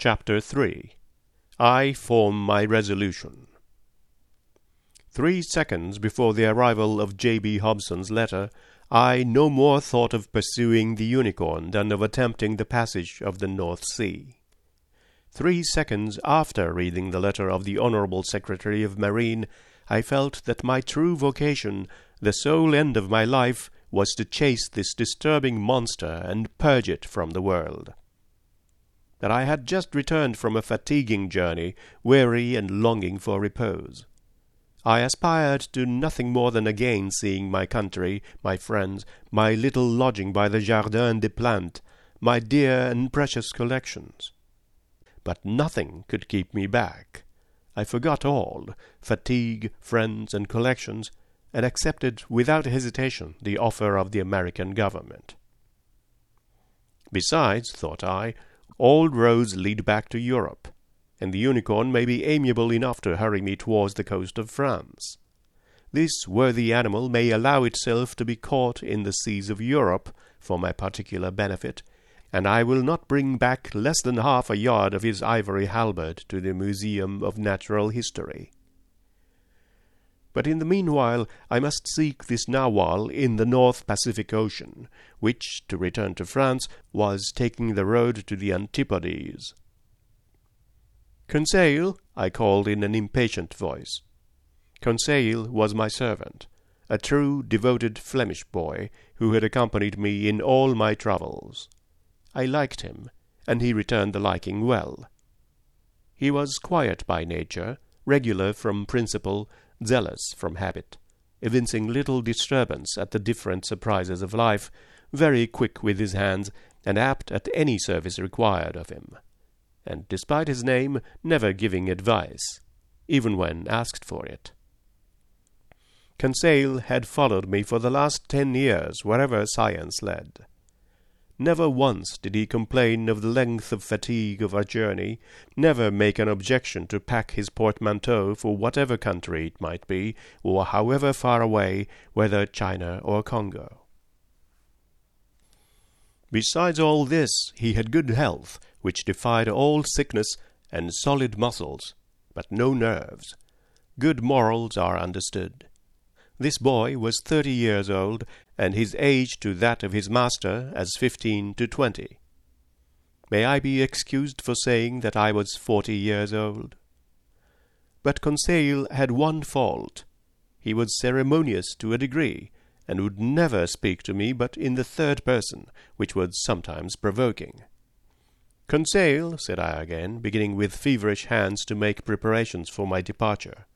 Chapter 3. I Form My Resolution. 3 seconds before the arrival of J.B. Hobson's letter, I no more thought of pursuing the Unicorn than of attempting the passage of the North Sea. 3 seconds after reading the letter of the Honourable Secretary of Marine, I felt that my true vocation, the sole end of my life, was to chase this disturbing monster and purge it from the world. That I had just returned from a fatiguing journey, weary and longing for repose. I aspired to nothing more than again seeing my country, my friends, my little lodging by the Jardin des Plantes, my dear and precious collections. But nothing could keep me back. I forgot all, fatigue, friends, and collections, and accepted without hesitation the offer of the American government. Besides, thought I, all roads lead back to Europe, and the Unicorn may be amiable enough to hurry me towards the coast of France. This worthy animal may allow itself to be caught in the seas of Europe for my particular benefit, and I will not bring back less than half a yard of his ivory halberd to the Museum of Natural History. But in the meanwhile I must seek this narwhal in the North Pacific Ocean, which, to return to France, was taking the road to the Antipodes. "Conseil," I called in an impatient voice. Conseil was my servant, a true, devoted Flemish boy, who had accompanied me in all my travels. I liked him, and he returned the liking well. He was quiet by nature, regular from principle, zealous from habit, evincing little disturbance at the different surprises of life, very quick with his hands, and apt at any service required of him, and, despite his name, never giving advice, even when asked for it. Conseil had followed me for the last 10 years wherever science led. Never once did he complain of the length of fatigue of our journey, never make an objection to pack his portmanteau for whatever country it might be, or however far away, whether China or Congo. Besides all this, he had good health, which defied all sickness, and solid muscles, but no nerves. Good morals are understood. This boy was 30 years old, and his age to that of his master as 15 to 20. May I be excused for saying that I was 40 years old? But Conseil had one fault. He was ceremonious to a degree, and would never speak to me but in the third person, which was sometimes provoking. "Conseil," said I again, beginning with feverish hands to make preparations for my departure.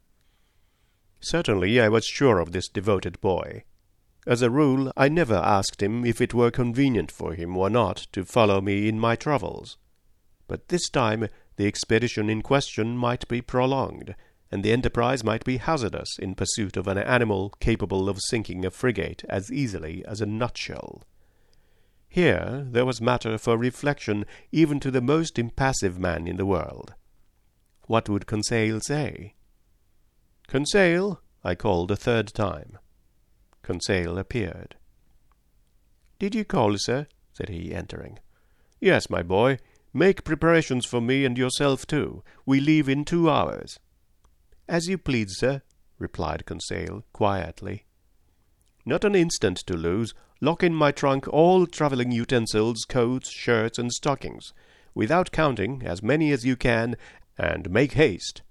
Certainly I was sure of this devoted boy. As a rule, I never asked him if it were convenient for him or not to follow me in my travels. But this time the expedition in question might be prolonged, and the enterprise might be hazardous in pursuit of an animal capable of sinking a frigate as easily as a nutshell. Here there was matter for reflection even to the most impassive man in the world. What would Conseil say? "Conseil," I called a third time. Conseil appeared. "Did you call, sir?" said he, entering. "Yes, my boy. Make preparations for me and yourself too. We leave in 2 hours. "As you please, sir," replied Conseil, quietly. "Not an instant to lose. Lock in my trunk all travelling utensils, coats, shirts, and stockings, without counting, as many as you can, and make haste."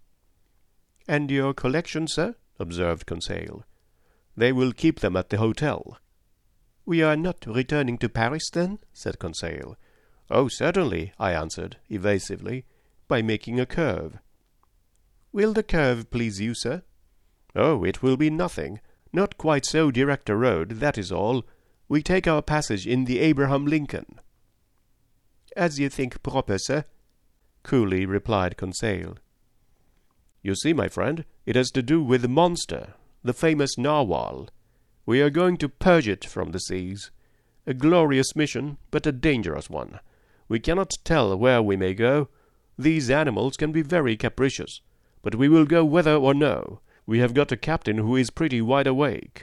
"And your collection, sir?" observed Conseil. "They will keep them at the hotel." "We are not returning to Paris, then?" said Conseil. "Oh, certainly," I answered, evasively, "by making a curve." "Will the curve please you, sir?" "Oh, it will be nothing. Not quite so direct a road, that is all. We take our passage in the Abraham Lincoln." "As you think proper, sir," coolly replied Conseil. "You see, my friend, it has to do with the monster, the famous narwhal. We are going to purge it from the seas. A glorious mission, but a dangerous one. We cannot tell where we may go. These animals can be very capricious, but we will go whether or no. We have got a captain who is pretty wide awake."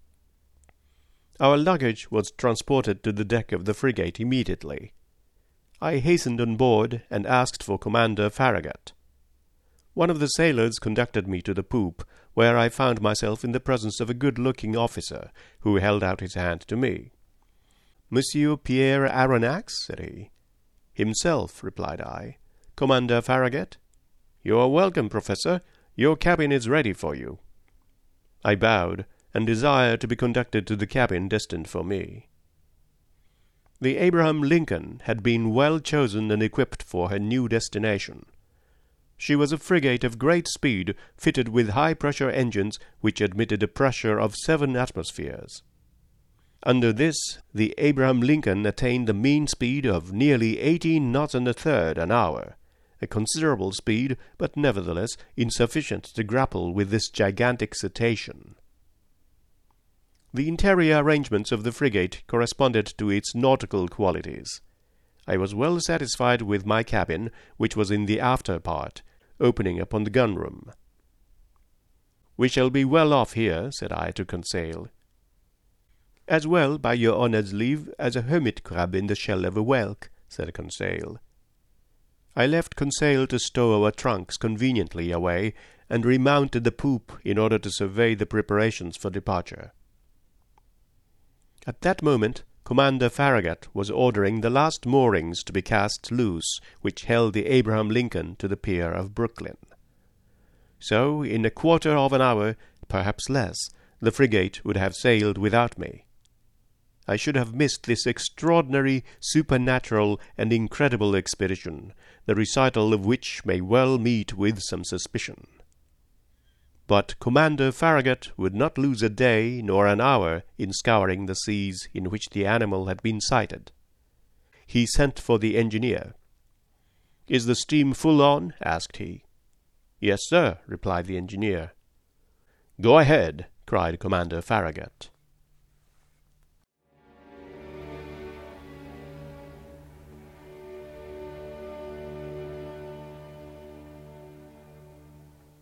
Our luggage was transported to the deck of the frigate immediately. I hastened on board and asked for Commander Farragut. One of the sailors conducted me to the poop, where I found myself in the presence of a good-looking officer, who held out his hand to me. "Monsieur Pierre Aronnax?" said he. "Himself," replied I. "Commander Farragut?" "You are welcome, Professor. Your cabin is ready for you." I bowed, and desired to be conducted to the cabin destined for me. The Abraham Lincoln had been well chosen and equipped for her new destination. She was a frigate of great speed, fitted with high-pressure engines which admitted a pressure of 7 atmospheres. Under this, the Abraham Lincoln attained a mean speed of nearly 18 knots and a third an hour, a considerable speed, but nevertheless insufficient to grapple with this gigantic cetacean. The interior arrangements of the frigate corresponded to its nautical qualities. I was well satisfied with my cabin, which was in the after part, opening upon the gun-room. "We shall be well off here," said I to Conseil. "As well, by your honour's leave, as a hermit-crab in the shell of a whelk," said Conseil. I left Conseil to stow our trunks conveniently away, and remounted the poop in order to survey the preparations for departure. At that moment Commander Farragut was ordering the last moorings to be cast loose, which held the Abraham Lincoln to the pier of Brooklyn. So, in a quarter of an hour, perhaps less, the frigate would have sailed without me. I should have missed this extraordinary, supernatural, and incredible expedition, the recital of which may well meet with some suspicion. But Commander Farragut would not lose a day nor an hour in scouring the seas in which the animal had been sighted. He sent for the engineer. "Is the steam full on?" asked he. "Yes, sir," replied the engineer. "Go ahead," cried Commander Farragut.